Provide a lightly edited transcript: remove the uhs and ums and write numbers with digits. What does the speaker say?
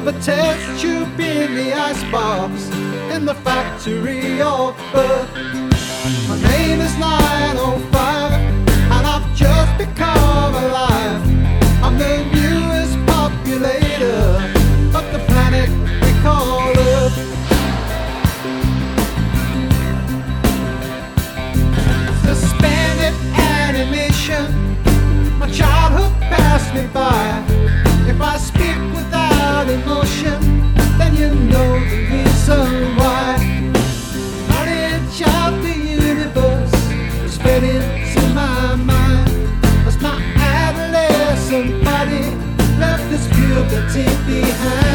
of a test tube in the icebox in the factory of birth. My name is 905 and I've just become alive. I'm the newest populator of the planet we call Earth. Suspended animation, my childhood passed me by. If I speak without emotion, then you know the reason why. Knowledge of the universe was fed into my mind as my adolescent body left its puberty behind.